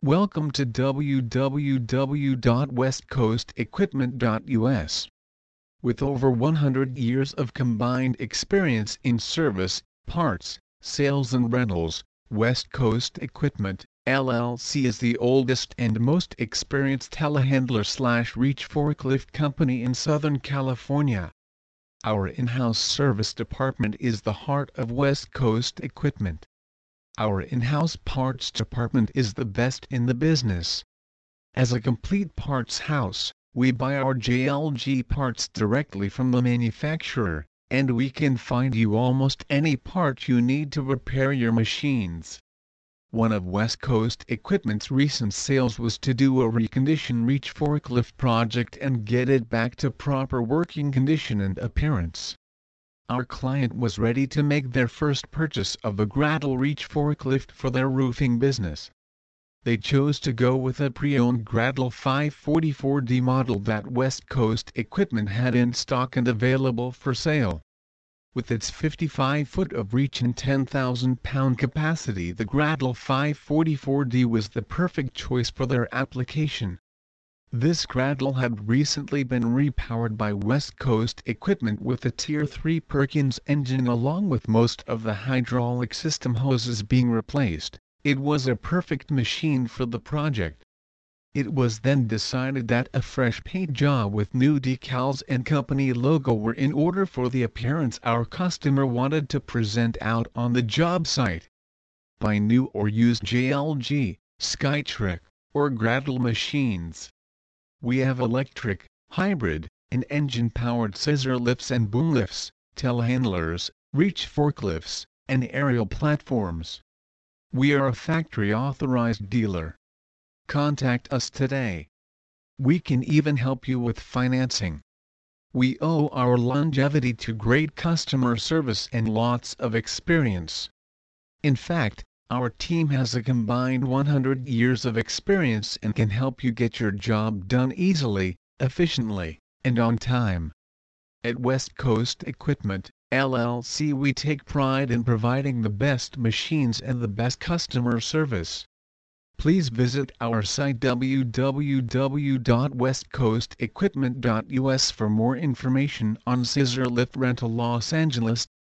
Welcome to www.westcoastequipment.us. With over 100 years of combined experience in service, parts, sales and rentals, West Coast Equipment, LLC is the oldest and most experienced telehandler/reach forklift company in Southern California. Our in-house service department is the heart of West Coast Equipment. Our in-house parts department is the best in the business. As a complete parts house, we buy our JLG parts directly from the manufacturer, and we can find you almost any part you need to repair your machines. One of West Coast Equipment's recent sales was to do a recondition reach forklift project and get it back to proper working condition and appearance. Our client was ready to make their first purchase of a Gradle reach forklift for their roofing business. They chose to go with a pre-owned Gradle 544D model that West Coast Equipment had in stock and available for sale. With its 55-foot of reach and 10,000-pound capacity, the Gradle 544D was the perfect choice for their application. This Gradle had recently been repowered by West Coast Equipment with a Tier 3 Perkins engine along with most of the hydraulic system hoses being replaced. It was a perfect machine for the project. It was then decided that a fresh paint job with new decals and company logo were in order for the appearance our customer wanted to present out on the job site. Buy new or used JLG, Skytrek, or Gradle machines. We have electric, hybrid, and engine-powered scissor lifts and boom lifts, telehandlers, reach forklifts, and aerial platforms. We are a factory-authorized dealer. Contact us today. We can even help you with financing. We owe our longevity to great customer service and lots of experience. In fact, our team has a combined 100 years of experience and can help you get your job done easily, efficiently, and on time. At West Coast Equipment, LLC, we take pride in providing the best machines and the best customer service. Please visit our site www.westcoastequipment.us for more information on scissor lift rental Los Angeles.